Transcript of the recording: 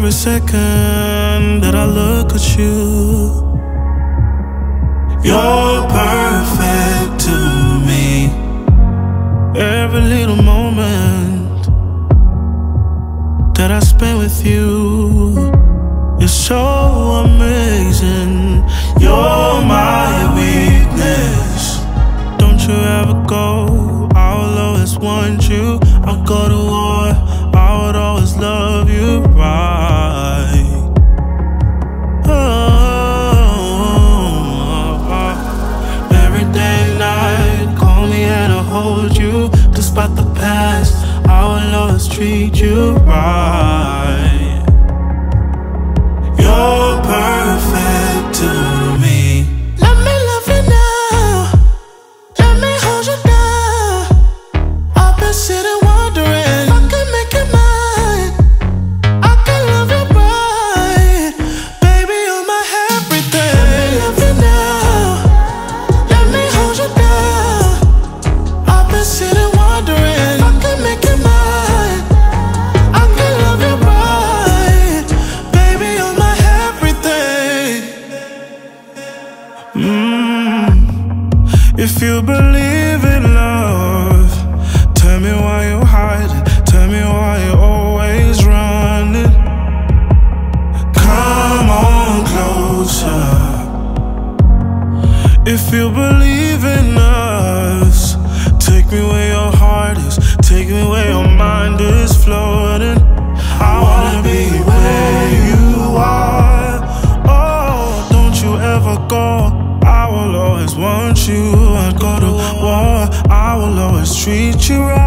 every second that I look at you. You're perfect to me. Every little moment that I spend with you is so amazing. You're my weakness. Don't you ever go, I will always want you. I'll go to war, I would always love you right. Every day and night, call me and I'll hold you. Despite the past, I will always treat you right. You're perfect to me. Let me love you now, let me hold you down. I've been sitting wondering if I can make it mine. I can love you right, baby, you're my everything. Let me love you now, let me hold you down. I've been sitting wondering if I can make it mine. I can love you right, baby, you're my everything. If you believe in love, tell me why you hide it. Tell me why you're always running. Come on closer. If you believe in us, take me where your heart is, take me where your mind is floating. I wanna be where you are. Oh, don't you ever go, I will always want you. I'd go to war, I will always treat you right.